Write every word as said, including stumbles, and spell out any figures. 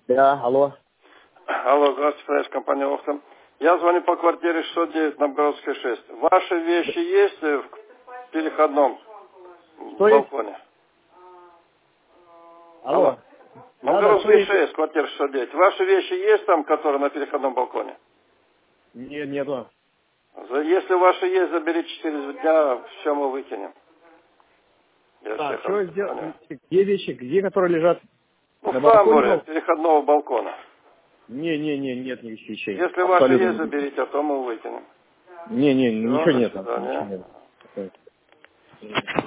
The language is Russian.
Да, алло. Алло, здравствуйте, фреш, компания Охта. Я звоню по квартире шестьсот девять, Новгородская шесть. Ваши вещи есть в переходном Что балконе? есть? Алло. Алло. Да, Новгородская да, шесть, квартира шестьсот девять. Ваши вещи есть там, которые на переходном балконе? Нет, нету. За- Если ваши есть, заберите через дня, все мы выкинем. Я Так, всех что распространяю. сделать? Где вещи, где которые лежат? Ну, На в балконе тамбуре был? переходного балкона. Не, не, не, нет никаких вещей. Если ваши Абсолютно есть, никаких. заберите, а то мы выкинем. Не, не, Все, ничего до нет там, ничего свидания. нет.